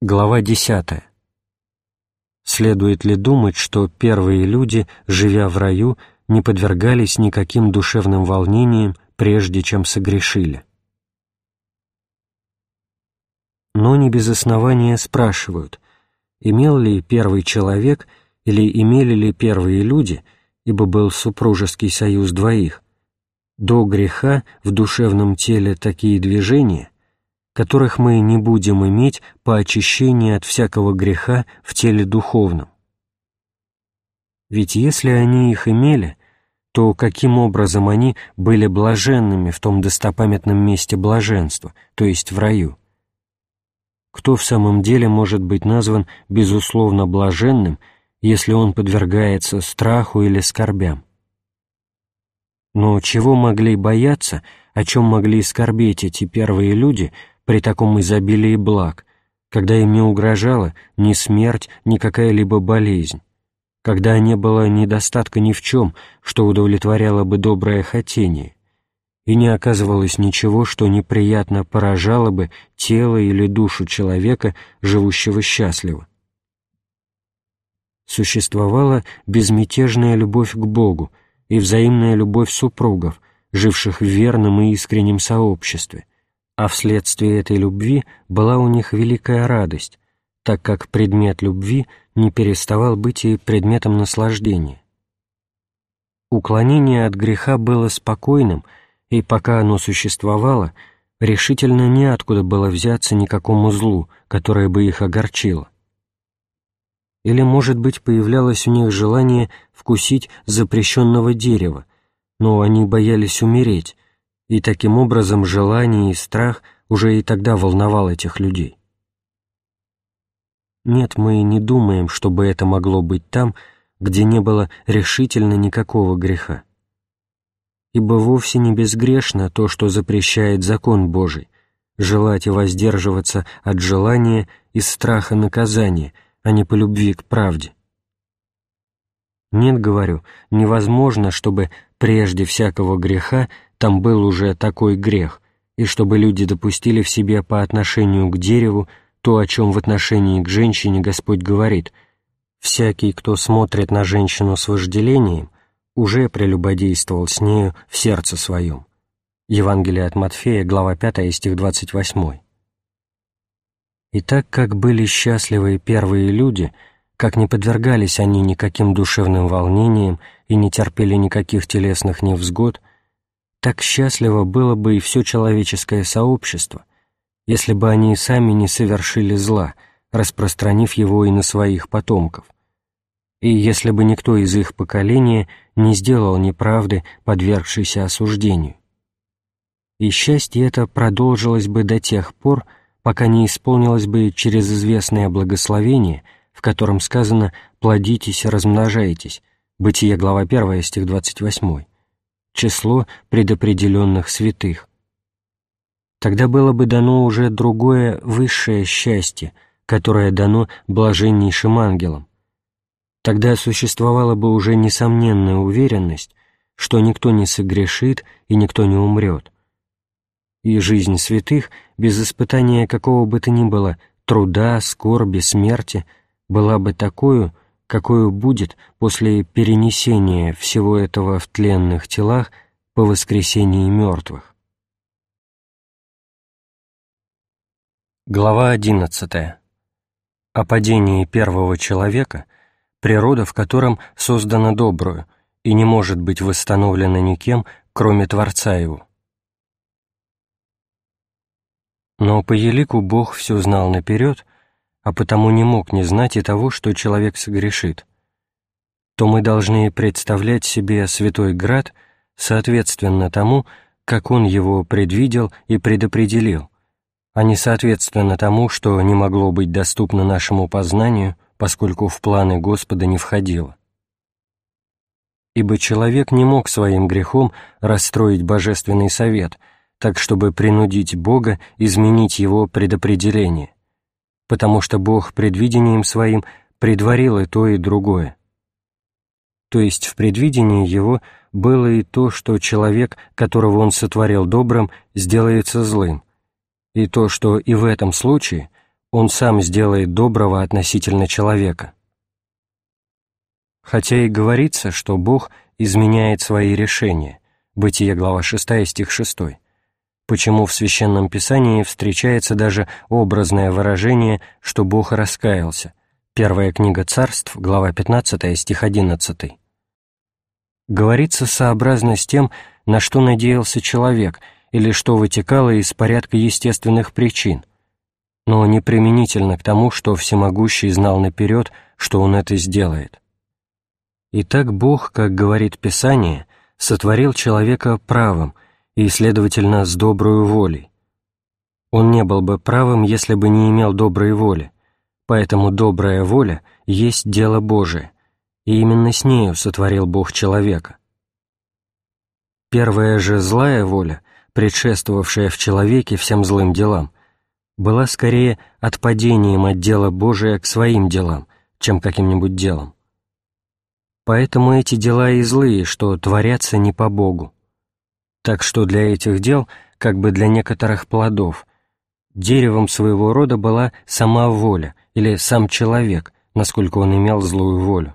Глава 10. Следует ли думать, что первые люди, живя в раю, не подвергались никаким душевным волнениям, прежде чем согрешили? Но не без основания спрашивают, имел ли первый человек или имели ли первые люди, ибо был супружеский союз двоих, до греха в душевном теле такие движения, которых мы не будем иметь по очищении от всякого греха в теле духовном. Ведь если они их имели, то каким образом они были блаженными в том достопамятном месте блаженства, то есть в раю? Кто в самом деле может быть назван безусловно блаженным, если он подвергается страху или скорбям? Но чего могли бояться, о чем могли скорбеть эти первые люди при таком изобилии благ, когда им не угрожала ни смерть, ни какая-либо болезнь, когда не было недостатка ни в чем, что удовлетворяло бы доброе хотение, и не оказывалось ничего, что неприятно поражало бы тело или душу человека, живущего счастливо? Существовала безмятежная любовь к Богу и взаимная любовь супругов, живших в верном и искреннем сообществе, а вследствие этой любви была у них великая радость, так как предмет любви не переставал быть и предметом наслаждения. Уклонение от греха было спокойным, и пока оно существовало, решительно неоткуда было взяться никакому злу, которое бы их огорчило. Или, может быть, появлялось у них желание вкусить запрещенного дерева, но они боялись умереть, и таким образом желание и страх уже и тогда волновал этих людей. Нет, мы не думаем, чтобы это могло быть там, где не было решительно никакого греха. Ибо вовсе не безгрешно то, что запрещает закон Божий, желать и воздерживаться от желания из страха наказания, а не по любви к правде. Нет, говорю, невозможно, чтобы прежде всякого греха там был уже такой грех, и чтобы люди допустили в себе по отношению к дереву то, о чем в отношении к женщине Господь говорит: «Всякий, кто смотрит на женщину с вожделением, уже прелюбодействовал с нею в сердце своем». Евангелие от Матфея, глава 5, стих 28. И так как были счастливы первые люди, как не подвергались они никаким душевным волнениям и не терпели никаких телесных невзгод, так счастливо было бы и все человеческое сообщество, если бы они сами не совершили зла, распространив его и на своих потомков, и если бы никто из их поколения не сделал неправды, подвергшейся осуждению. И счастье это продолжилось бы до тех пор, пока не исполнилось бы через известное благословение, в котором сказано «плодитесь и размножайтесь», Бытие, глава 1, стих 28, число предопределенных святых. Тогда было бы дано уже другое высшее счастье, которое дано блаженнейшим ангелам. Тогда существовала бы уже несомненная уверенность, что никто не согрешит и никто не умрет. И жизнь святых, без испытания какого бы то ни было труда, скорби, смерти, была бы такою, какою будет после перенесения всего этого в тленных телах по воскресении мертвых. Глава 11. О падении первого человека, природа в котором создана добрую и не может быть восстановлена никем, кроме Творца его. Но по елику Бог все знал наперед, а потому не мог не знать и того, что человек согрешит, то мы должны представлять себе святой град соответственно тому, как Он его предвидел и предопределил, а не соответственно тому, что не могло быть доступно нашему познанию, поскольку в планы Господа не входило. Ибо человек не мог своим грехом расстроить божественный совет, так чтобы принудить Бога изменить его предопределение, потому что Бог предвидением своим предварил и то, и другое. То есть в предвидении его было и то, что человек, которого Он сотворил добрым, сделается злым, и то, что и в этом случае Он сам сделает доброго относительно человека. Хотя и говорится, что Бог изменяет свои решения, Бытие, глава 6, стих 6, почему в Священном Писании встречается даже образное выражение, что Бог раскаялся, Первая книга Царств, глава 15, стих 11. Говорится сообразно с тем, на что надеялся человек или что вытекало из порядка естественных причин, но не применительно к тому, что Всемогущий знал наперед, что Он это сделает. Итак, Бог, как говорит Писание, сотворил человека правым и, следовательно, с доброю волей. Он не был бы правым, если бы не имел доброй воли, поэтому добрая воля есть дело Божие, и именно с нею сотворил Бог человека. Первая же злая воля, предшествовавшая в человеке всем злым делам, была скорее отпадением от дела Божия к своим делам, чем каким-нибудь делом. Поэтому эти дела и злые, что творятся не по Богу. Так что для этих дел, как бы для некоторых плодов, деревом своего рода была сама воля или сам человек, насколько он имел злую волю.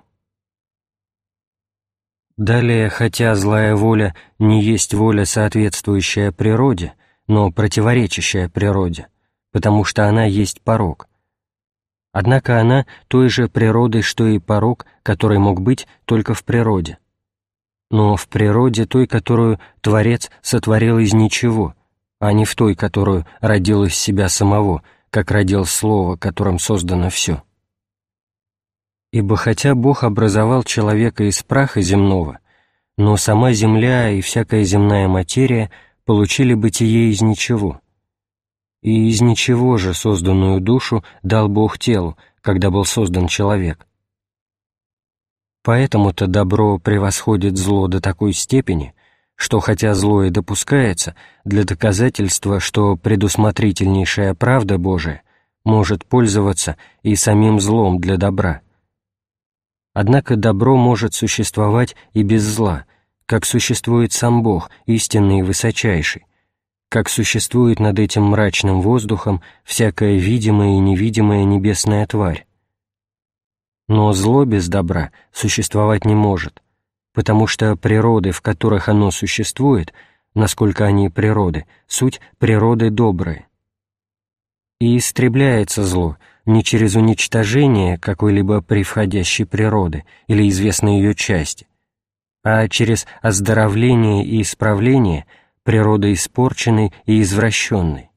Далее, хотя злая воля не есть воля, соответствующая природе, но противоречащая природе, потому что она есть порок. Однако она той же природы, что и порок, который мог быть только в природе. Но в природе той, которую Творец сотворил из ничего, а не в той, которую родил из себя самого, как родил Слово, которым создано все. Ибо хотя Бог образовал человека из праха земного, но сама земля и всякая земная материя получили бытие из ничего. И из ничего же созданную душу дал Бог телу, когда был создан человек. Поэтому-то добро превосходит зло до такой степени, что хотя зло и допускается, для доказательства, что предусмотрительнейшая правда Божия может пользоваться и самим злом для добра. Однако добро может существовать и без зла, как существует сам Бог, истинный и высочайший, как существует над этим мрачным воздухом всякая видимая и невидимая небесная тварь. Но зло без добра существовать не может, потому что природы, в которых оно существует, насколько они природы, суть природы добрые. И истребляется зло не через уничтожение какой-либо превходящей природы или известной ее части, а через оздоровление и исправление природы испорченной и извращенной.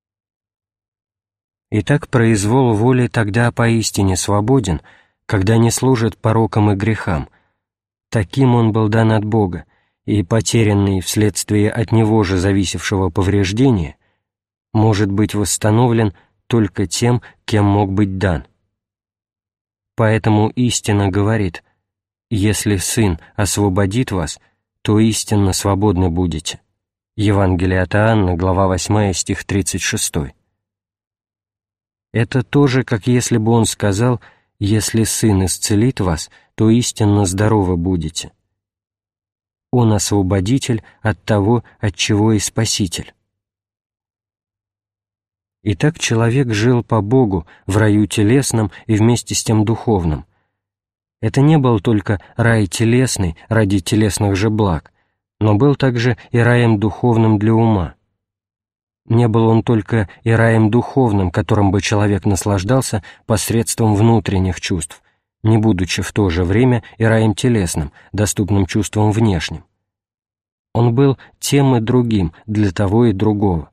Итак, произвол воли тогда поистине свободен, когда не служит порокам и грехам. Таким он был дан от Бога, и потерянный вследствие от него же зависевшего повреждения может быть восстановлен только тем, кем мог быть дан. Поэтому истина говорит: «Если Сын освободит вас, то истинно свободны будете». Евангелие от Иоанна, глава 8, стих 36. Это тоже, как если бы он сказал: «Если Сын исцелит вас, то истинно здоровы будете». Он освободитель от того, от чего и Спаситель. Итак, человек жил по Богу в раю телесном и вместе с тем духовном. Это не был только рай телесный ради телесных же благ, но был также и раем духовным для ума. Не был он только и раем духовным, которым бы человек наслаждался посредством внутренних чувств, не будучи в то же время и раем телесным, доступным чувствам внешним. Он был тем и другим для того и другого.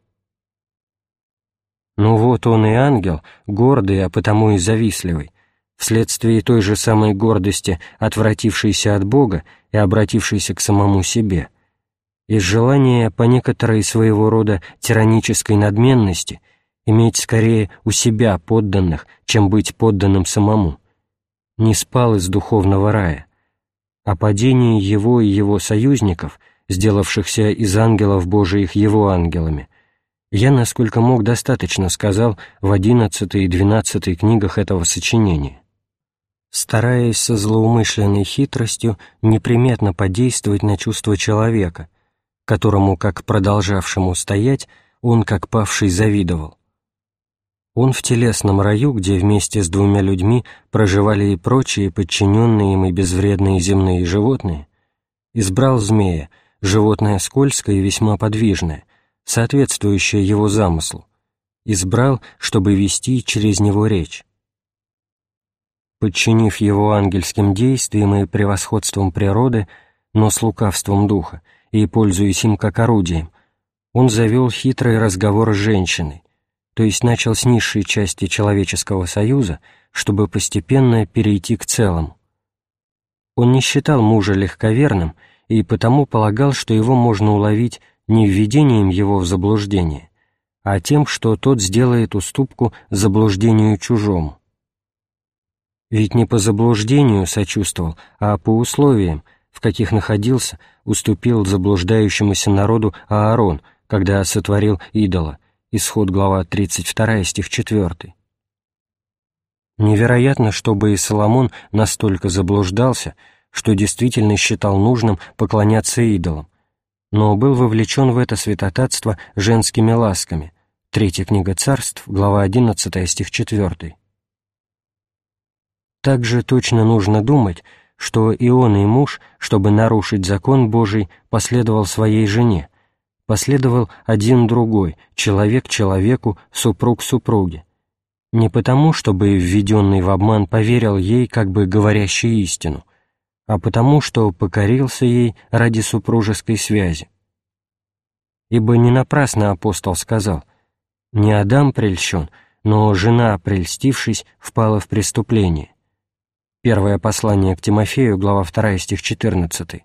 Но вот он и ангел, гордый, а потому и завистливый, вследствие той же самой гордости, отвратившийся от Бога и обратившийся к самому себе, из желания по некоторой своего рода тиранической надменности иметь скорее у себя подданных, чем быть подданным самому, не спал из духовного рая, о падении его и его союзников, сделавшихся из ангелов Божиих его ангелами, я, насколько мог, достаточно сказал в 11 и 12 книгах этого сочинения, стараясь со злоумышленной хитростью неприметно подействовать на чувство человека, которому, как продолжавшему стоять, он, как павший, завидовал. Он в телесном раю, где вместе с двумя людьми проживали и прочие подчиненные им и безвредные земные животные, избрал змея, животное скользкое и весьма подвижное, соответствующее его замыслу, избрал, чтобы вести через него речь. Подчинив его ангельским действиям и превосходством природы, но с лукавством духа, и пользуясь им как орудием, он завел хитрый разговор с женщиной, то есть начал с низшей части человеческого союза, чтобы постепенно перейти к целому. Он не считал мужа легковерным и потому полагал, что его можно уловить не введением его в заблуждение, а тем, что тот сделает уступку заблуждению чужому. Ведь не по заблуждению сочувствовал, а по условиям, в каких находился, уступил заблуждающемуся народу Аарон, когда сотворил идола. Исход, глава 32, стих 4. Невероятно, чтобы и Соломон настолько заблуждался, что действительно считал нужным поклоняться идолам, но был вовлечен в это святотатство женскими ласками. 3 книга Царств, глава 11, стих 4. Также точно нужно думать, что и он, и муж, чтобы нарушить закон Божий, последовал своей жене, последовал один другой, человек человеку, супруг супруге, не потому, чтобы введенный в обман поверил ей, как бы говорящей истину, а потому, что покорился ей ради супружеской связи. Ибо не напрасно апостол сказал: «Не Адам прельщен, но жена, прельстившись, впала в преступление». Первое послание к Тимофею, глава 2, стих 14.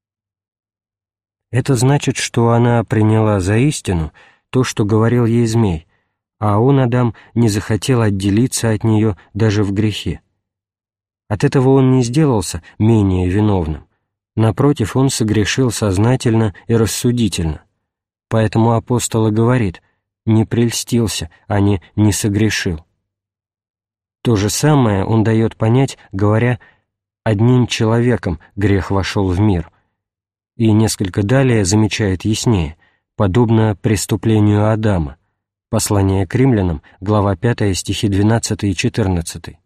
Это значит, что она приняла за истину то, что говорил ей змей, а он, Адам, не захотел отделиться от нее даже в грехе. От этого он не сделался менее виновным. Напротив, он согрешил сознательно и рассудительно. Поэтому апостол и говорит: «не прельстился», а не согрешил. То же самое он дает понять, говоря: «одним человеком грех вошел в мир», и несколько далее замечает яснее: «подобно преступлению Адама». Послание к римлянам, глава 5, стихи 12 и 14.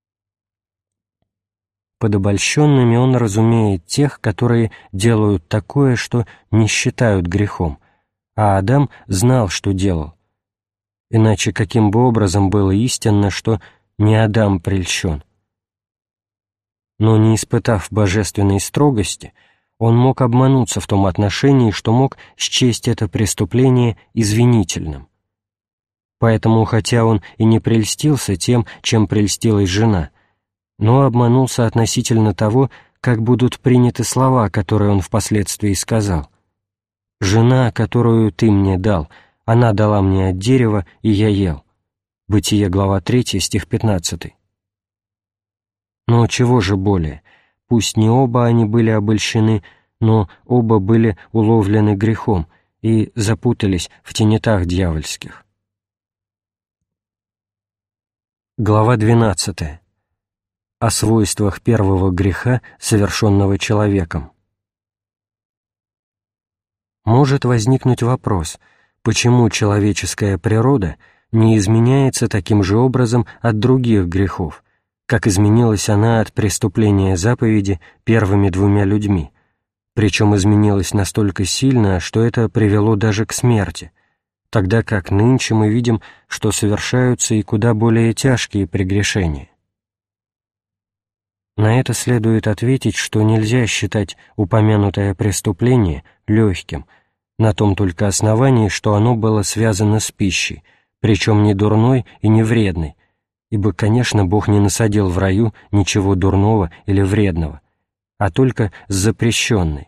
Под обольщенными он разумеет тех, которые делают такое, что не считают грехом, а Адам знал, что делал. Иначе каким бы образом было истинно, что не Адам прельщен? Но не испытав божественной строгости, он мог обмануться в том отношении, что мог счесть это преступление извинительным. Поэтому, хотя он и не прельстился тем, чем прельстилась жена, но обманулся относительно того, как будут приняты слова, которые он впоследствии сказал: «Жена, которую ты мне дал, она дала мне от дерева, и я ел». Бытие, глава 3, стих 15. Но чего же более? Пусть не оба они были обольщены, но оба были уловлены грехом и запутались в тенетах дьявольских. Глава 12. О свойствах первого греха, совершенного человеком. Может возникнуть вопрос, почему человеческая природа не изменяется таким же образом от других грехов, как изменилась она от преступления заповеди первыми двумя людьми, причем изменилась настолько сильно, что это привело даже к смерти, тогда как нынче мы видим, что совершаются и куда более тяжкие прегрешения. На это следует ответить, что нельзя считать упомянутое преступление легким, на том только основании, что оно было связано с пищей, причем не дурной и не вредной, ибо, конечно, Бог не насадил в раю ничего дурного или вредного, а только с запрещенной.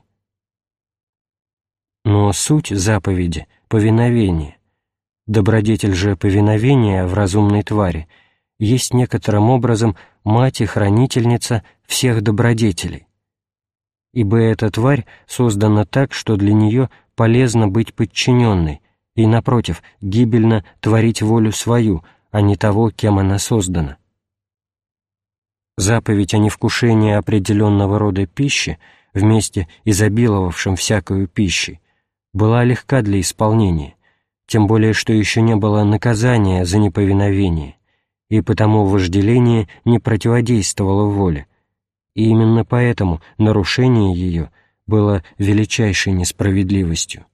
Но суть заповеди — повиновение. Добродетель же повиновения в разумной твари есть некоторым образом мать и хранительница всех добродетелей. Ибо эта тварь создана так, что для нее полезно быть подчиненной, и, напротив, гибельно творить волю свою, а не того, кем она создана. Заповедь о невкушении определенного рода пищи, вместе изобиловавшим всякою пищей, была легка для исполнения, тем более что еще не было наказания за неповиновение, и потому вожделение не противодействовало воле, и именно поэтому нарушение ее было величайшей несправедливостью.